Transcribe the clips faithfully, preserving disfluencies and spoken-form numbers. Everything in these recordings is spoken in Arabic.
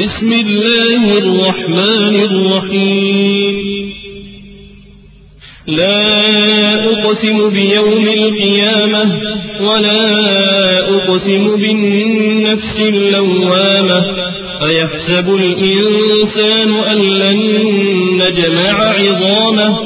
بسم الله الرحمن الرحيم لا أقسم بيوم القيامة ولا أقسم بالنفس اللوامة أيحسب الإنسان أن لن نجمع عظامه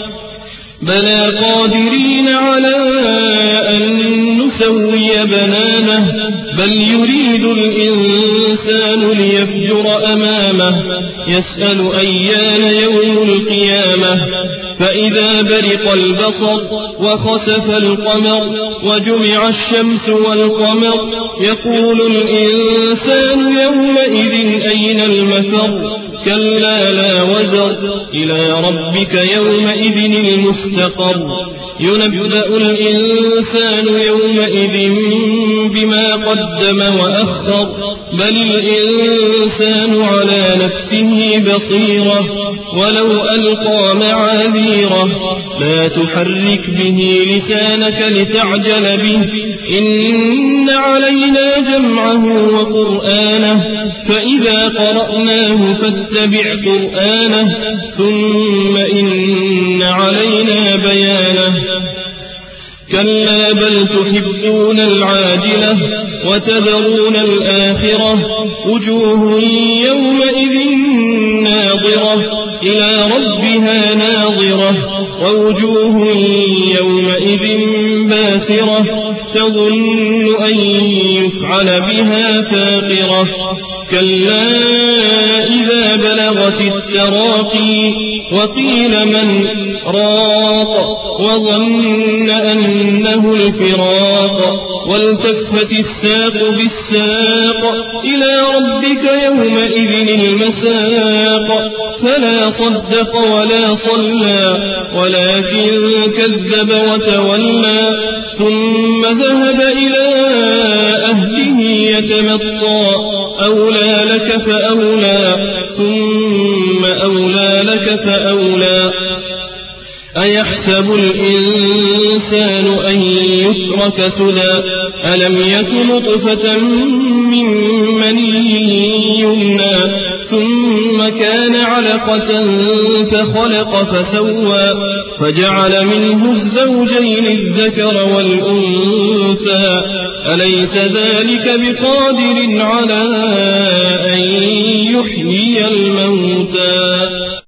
بلى قادرين على أن نسوي بنانه بل يريد الإنسان ليفجر أمامه يسأل أيان يوم القيامة فإذا برق البصر وخسف القمر وجمع الشمس والقمر يقول الإنسان يومئذ أين المفر كلا لا وزر إلى ربك يومئذ المستقر ينبأ الإنسان يومئذ بما قدم وأخر بل الإنسان على نفسه بصيرة ولو ألقى معاذيره لا تحرك به لسانك لتعجل به إن علينا جمعه وقرآنه فإذا قرأناه فاتبع قرآنه ثم إن علينا بيانه كلا بل تحبون العاجلة وتذرون الآخرة وجوه يومئذ ناظرة إلى ربها ناظرة ووجوه يومئذ باسرة تظن أن يفعل بها فاقرة كلا إذا بلغت التراقي وقيل من راق وظن أنه الفراق والتفت الساق بالساق إلى ربك يومئذ المساق فلا صدق ولا صلى ولكن كذب وتولى ثم ذهب إلى أهله يتمطى أولى لك فأولى ثم أولى لك فأولى أيحسب الإنسان أن يترك سدى ألم يك نطفة من مني يمنى ثم كان علقة فخلق فسوى فجعل منه الزوجين الذكر والأنثى أليس ذلك بقادر على أن يحيي الموتى